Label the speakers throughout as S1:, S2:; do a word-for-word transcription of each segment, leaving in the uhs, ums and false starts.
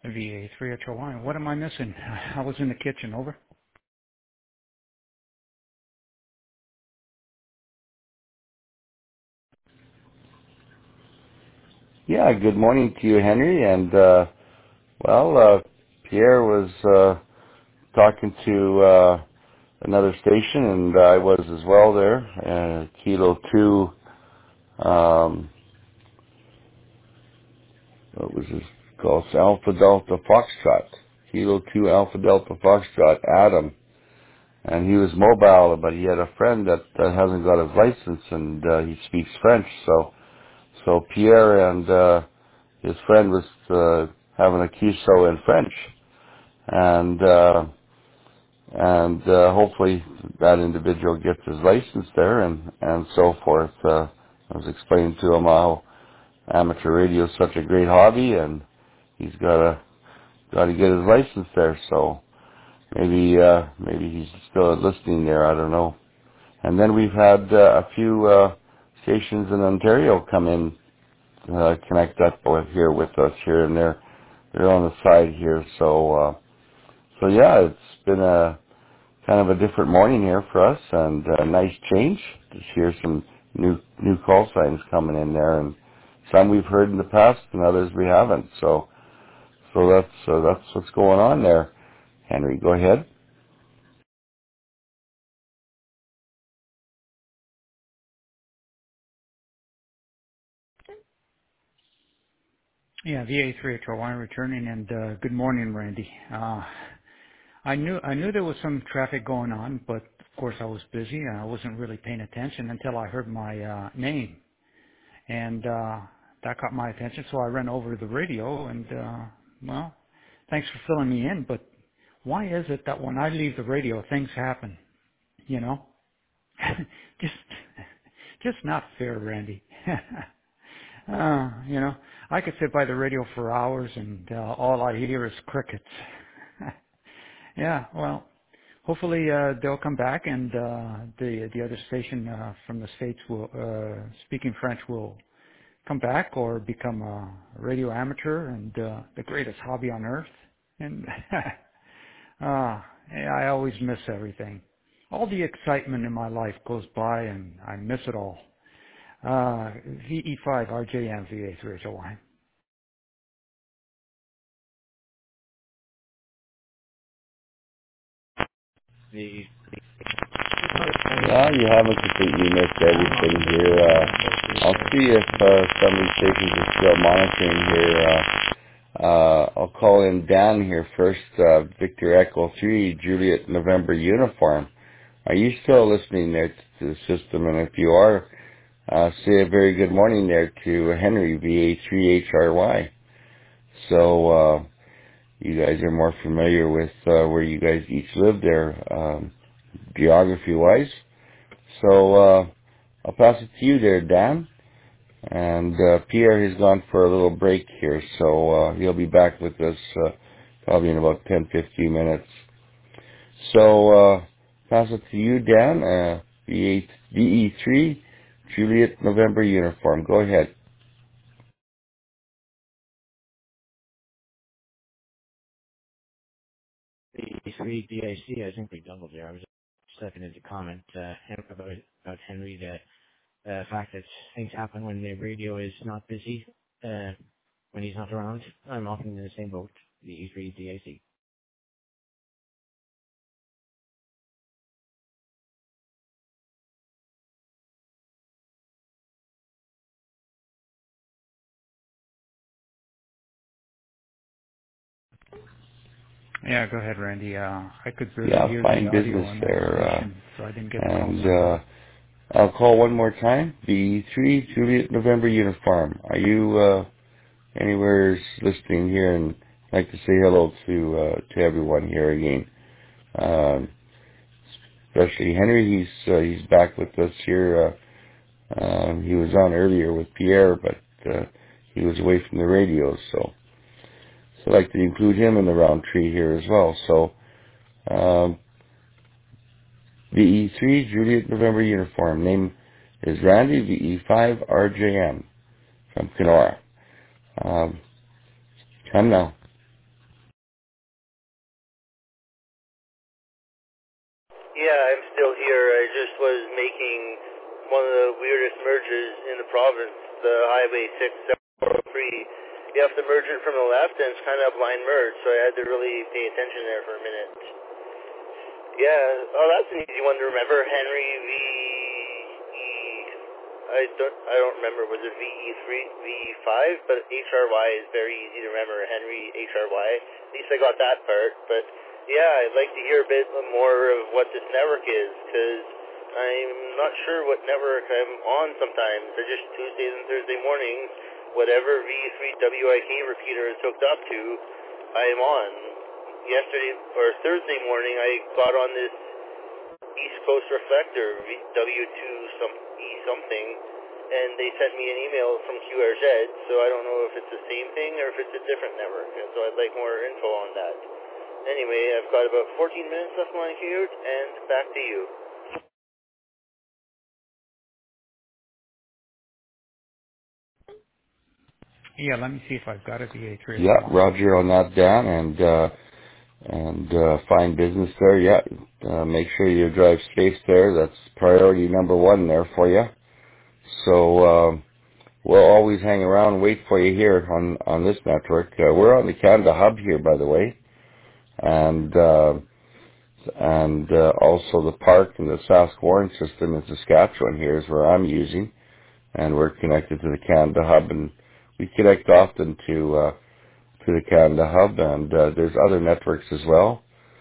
S1: V A three H O Y. What am I missing? I was in the kitchen. Over.
S2: Yeah, good morning to you, Henry. And, uh, well, uh, Pierre was, uh, talking to, uh, another station, and I was as well there, uh, Kilo two, um, what was this called? Alpha Delta Foxtrot. Kilo two Alpha Delta Foxtrot, Adam. And he was mobile, but he had a friend that uh, hasn't got his license, and, uh, he speaks French, so, so Pierre and, uh, his friend was, uh, having a Q S O in French. And, uh, and uh, hopefully that individual gets his license there and and so forth. Uh, I was explaining to him how amateur radio is such a great hobby, and he's got to got to get his license there. So maybe uh, maybe he's still listening there. I don't know. And then we've had uh, a few uh, stations in Ontario come in, uh, connect up with here with us here, and they're they're on the side here. So uh, so yeah, it's been a kind of a different morning here for us, and a nice change. Just hear some new new call signs coming in there, and some we've heard in the past, and others we haven't. So, so that's uh, that's what's going on there. Henry, go ahead.
S1: Yeah, V A three H O Y returning, and uh, good morning, Randy. Uh, I knew I knew there was some traffic going on, but of course I was busy and I wasn't really paying attention until I heard my uh, name, and uh, that caught my attention. So I ran over to the radio, and uh, well, thanks for filling me in. But why is it that when I leave the radio, things happen? You know, just just not fair, Randy. uh, you know, I could sit by the radio for hours, and uh, all I hear is crickets. Yeah, well, hopefully uh, they'll come back, and uh, the the other station uh, from the states will uh, speaking French will come back or become a radio amateur and uh, the greatest hobby on earth. And uh, I always miss everything. All the excitement in my life goes by, and I miss it all. Uh, V E five R J M V A three H O Y.
S3: The
S2: Yeah, you haven't completely missed everything here. Uh, I'll see if uh, some of these stations are still monitoring here. Uh, uh, I'll call in Dan here first. Uh, Victor Echo three, Juliet November Uniform. Are you still listening there to the system? And if you are, Uh, say a very good morning there to Henry, V A three H R Y. So, uh, you guys are more familiar with, uh, where you guys each live there, um, geography-wise. So, uh, I'll pass it to you there, Dan. And, uh, Pierre has gone for a little break here, so, uh, he'll be back with us, uh, probably in about ten fifteen minutes. So, uh, pass it to you, Dan, uh, V E three, Juliet November Uniform. Go ahead.
S3: the three D I C, I think we doubled there. I was stepping in to comment uh, about about Henry, the uh, fact that things happen when the radio is not busy, uh, when he's not around. I'm often in the same boat, the E three D I C.
S1: Yeah, go ahead, Randy. Uh, I could barely
S2: Yeah,
S1: hear the
S2: fine
S1: audio
S2: business
S1: on that
S2: there. Uh,
S1: station, so I didn't get the call
S2: and
S1: sign.
S2: uh, I'll call one more time. The three Juliet November uniform. Are you uh, anywhere listening here? And I'd like to say hello to uh, to everyone here again. Um, especially Henry. He's uh, he's back with us here. Uh, um, he was on earlier with Pierre, but uh, he was away from the radio. So, so I'd like to include him in the round tree here as well. So. Um, V E three Juliet November uniform. Name is Randy. V E five R J M from Kenora. Um, come now.
S4: Yeah, I'm still here. I just was making one of the weirdest merges in the province, the Highway six seven three. You have to merge it from the left, and it's kind of a blind merge, so I had to really pay attention there for a minute. Yeah, oh, that's an easy one to remember. Henry V E. I don't, I don't remember. Was it V E three, V E five? But H R Y is very easy to remember. Henry H R Y. At least I got that part. But yeah, I'd like to hear a bit more of what this network is, because I'm not sure what network I'm on sometimes. They're just Tuesdays and Thursday mornings. Whatever V E three W I K repeater is hooked up to, I am on. Yesterday, or Thursday morning, I got on this East Coast Reflector, W two some, E something, and they sent me an email from Q R Z, so I don't know if it's the same thing or if it's a different network, and so I'd like more info on that. Anyway, I've got about fourteen minutes left on my commute, and back to you.
S1: Yeah, let me see if I've got a V A three H
S2: Yeah,
S1: R Y.
S2: Roger on that, Dan, and uh, and uh, find business there. Yeah, uh, make sure you drive safe there. That's priority number one there for you. So um, we'll always hang around and wait for you here on on this network. Uh, we're on the Canada Hub here, by the way, and uh, and uh, also the park and the Saskatchewan system in Saskatchewan here is where I'm using, and we're connected to the Canada Hub, and we connect often to uh, to the Canada Hub, and uh, there's other networks as well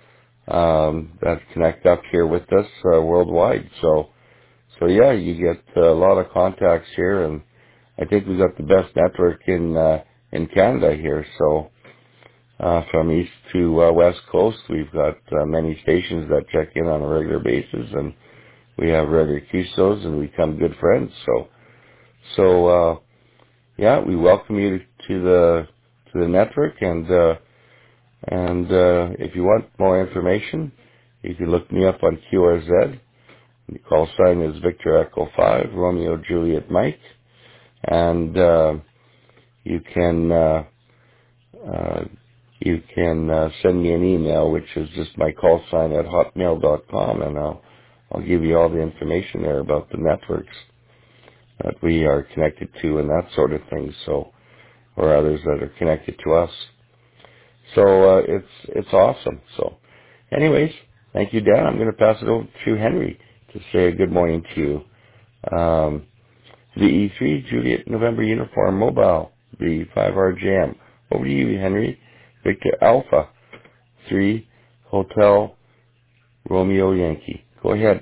S2: um, that connect up here with us uh, worldwide. So so yeah, you get a lot of contacts here, and I think we got the best network in uh, in Canada here. So uh, from east to uh, west coast, we've got uh, many stations that check in on a regular basis, and we have regular Q S Os, and we become good friends. So so uh, yeah, we welcome you to the to the network, and uh, and uh, if you want more information, you can look me up on Q R Z. The call sign is Victor Echo five Romeo Juliet Mike, and uh, you can. Uh, Uh, you can uh, send me an email, which is just my call sign at hotmail dot com, and I'll I'll give you all the information there about the networks that we are connected to and that sort of thing. So, or others that are connected to us. So uh, it's it's awesome. So, anyways, thank you, Dan. I'm going to pass it over to Henry to say a good morning to you. Um, the E three Juliet November Uniform Mobile, the five R Jam. Over to you, Henry. Victor Alpha. Three, Hotel Romeo Yankee. Go ahead.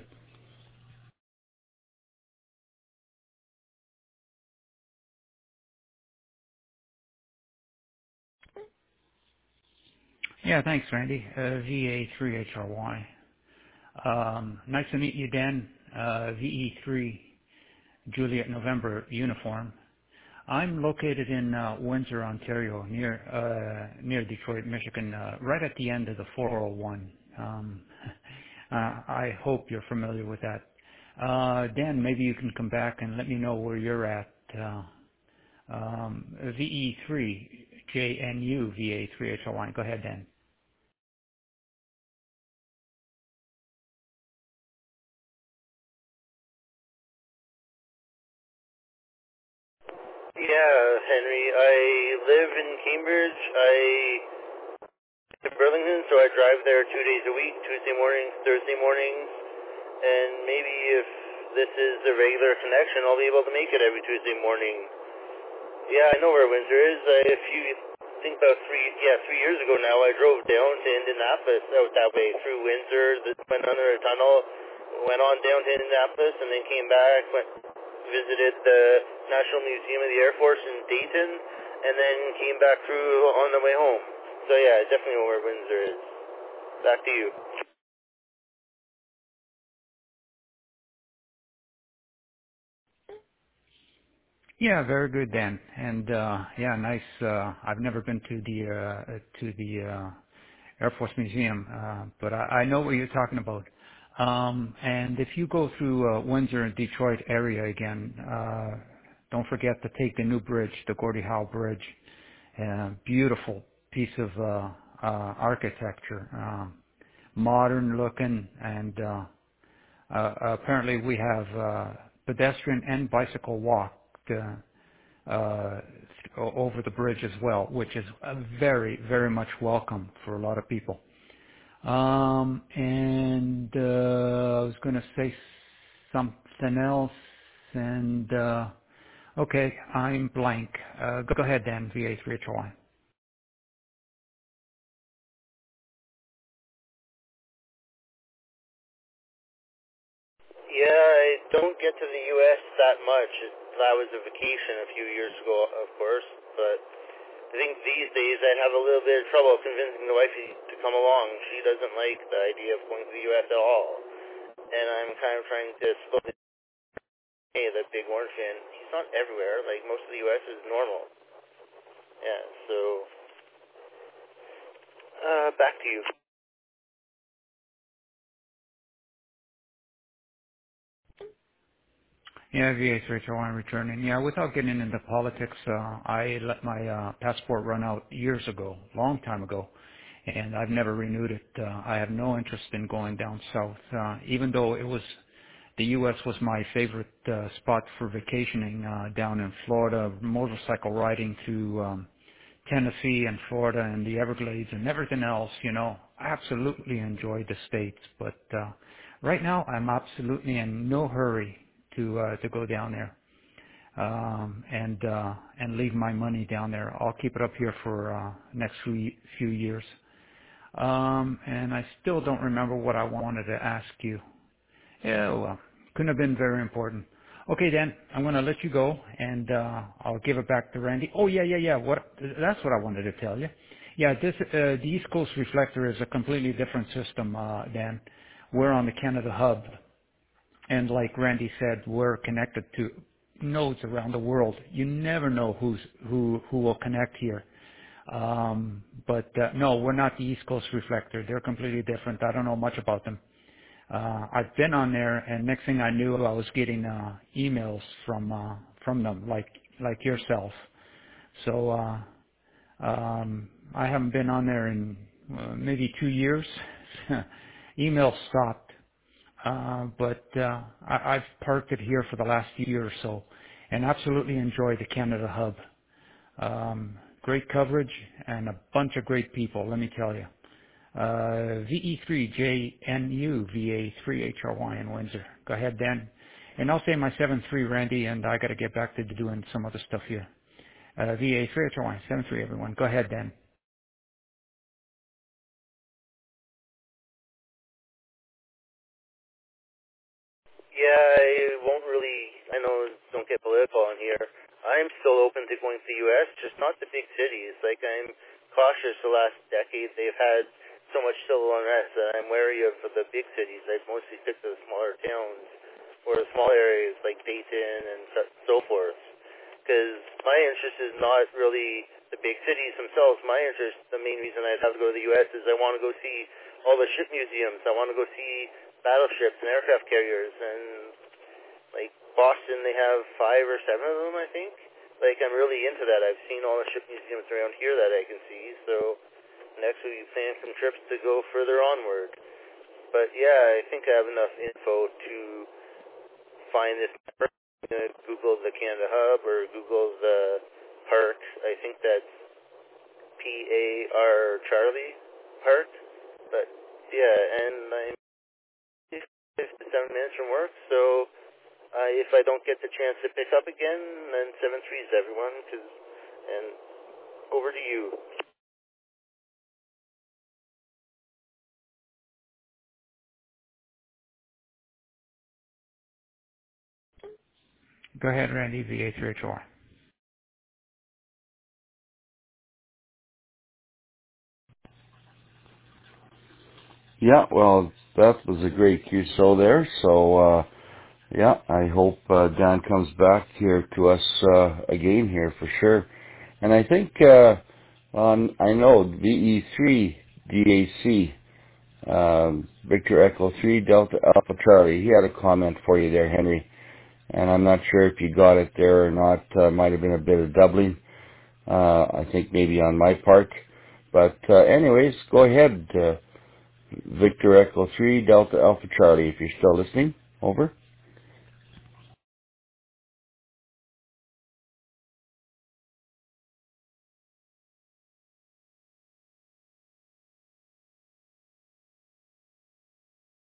S1: Yeah, thanks, Randy. Uh, V A three H R Y. Um, nice to meet you, Dan. Uh, V E three Juliet November uniform. I'm located in uh, Windsor, Ontario, near uh, near Detroit, Michigan, uh, right at the end of the four oh one. Um, uh, I hope you're familiar with that. Uh, Dan, maybe you can come back and let me know where you're at. Uh, um, V E three J N U V A three H R Y. Go ahead, Dan.
S4: Yeah, Henry, I live in Cambridge. I live in Burlington, so I drive there two days a week, Tuesday mornings, Thursday mornings, and maybe if this is the regular connection, I'll be able to make it every Tuesday morning. Yeah, I know where Windsor is. I, if you think about three, yeah, three years ago now, I drove down to Indianapolis out that way through Windsor, went under a tunnel, went on down to Indianapolis, and then came back, went visited the National Museum of the Air Force in Dayton, and then came back through on the way home. So yeah, I definitely know where Windsor is. Back to you.
S1: Yeah, very good, Dan. And uh, yeah, nice. Uh, I've never been to the uh, to the uh, Air Force Museum, uh, but I, I know what you're talking about. Um, and if you go through uh, Windsor and Detroit area again, uh, don't forget to take the new bridge, the Gordie Howe Bridge. Uh, beautiful piece of uh, uh, architecture. Um, modern looking, and uh, uh, apparently we have uh, pedestrian and bicycle walk uh, uh, over the bridge as well, which is uh, very, very much welcome for a lot of people. Um, and uh, I was going to say something else, and uh, okay, I'm blank. Uh, go ahead, Dan, V A three H Y.
S4: Yeah, I don't get to the U S that much. That was a vacation a few years ago, of course, but I think these days I'd have a little bit of trouble convincing the wifey to come along. She doesn't like the idea of going to the U S at all. And I'm kind of trying to slow the hey, that big orange man, he's not everywhere. Like, most of the U S is normal. Yeah, so, uh, back to you.
S1: Yeah, V A three H Y returning. Yeah, without getting into politics, uh, I let my uh, passport run out years ago, long time ago, and I've never renewed it. Uh, I have no interest in going down south, uh, even though it was the U S was my favorite uh, spot for vacationing uh, down in Florida, motorcycle riding through um, Tennessee and Florida and the Everglades and everything else. You know, I absolutely enjoyed the States, but uh, right now I'm absolutely in no hurry to uh, to go down there um, and uh, and leave my money down there. I'll keep it up here for uh, next few few years. Um, and I still don't remember what I wanted to ask you. Yeah, well, couldn't have been very important. Okay, Dan, I'm going to let you go, and uh, I'll give it back to Randy. Oh, yeah, yeah, yeah. What? That's what I wanted to tell you. Yeah, this uh, the East Coast Reflector is a completely different system, uh, Dan. We're on the Canada Hub, and like Randy said, we're connected to nodes around the world. You never know who's who who will connect here. Um, but uh, no, we're not the East Coast Reflector. They're completely different. I don't know much about them. Uh, I've been on there, and next thing I knew, I was getting uh, emails from uh, from them, like like yourself. So uh, um, I haven't been on there in uh, maybe two years. Emails stopped, uh, but uh, I, I've parked it here for the last year or so, and absolutely enjoy the Canada Hub. Um, great coverage and a bunch of great people. Let me tell you. Uh, V E three J N U V A three H R Y in Windsor. Go ahead, Dan. And I'll say my seven three, Randy, and I got to get back to doing some other stuff here. Uh, V A three H R Y, seven three, everyone. Go ahead, Dan.
S4: Yeah, I won't really, I know, don't get political on here. I'm still open to going to the U S, just not the big cities. Like, I'm cautious the last decade. They've had so much civil unrest that I'm wary of the big cities. I've mostly stick to the smaller towns or the small areas like Dayton and so so forth. Because my interest is not really the big cities themselves. My interest, the main reason I'd have to go to the U S is I want to go see all the ship museums. I want to go see battleships and aircraft carriers, and like Boston, they have five or seven of them, I think. Like, I'm really into that. I've seen all the ship museums around here that I can see, so next week we plan some trips to go further onward. But yeah, I think I have enough info to find this park. I'm gonna Google the Canada Hub or Google the park. I think that's P A R Charlie Park. But yeah, and I'm fifty-seven minutes from work, so uh, if I don't get the chance to pick up again, then seven threes everyone. Cause, and over to you.
S1: Go ahead, Randy, V A three H R Y.
S2: Yeah, well, that was a great Q S O there. So, uh, yeah, I hope uh, Dan comes back here to us uh, again here for sure. And I think, uh, um, I know V E three D A C, um, Victor Echo three Delta Alpha Charlie, he had a comment for you there, Henry. And I'm not sure if you got it there or not. Uh, might have been a bit of doubling, uh, I think maybe on my part. But uh, anyways, go ahead. Uh, Victor Echo three, Delta Alpha Charlie, if you're still listening. Over.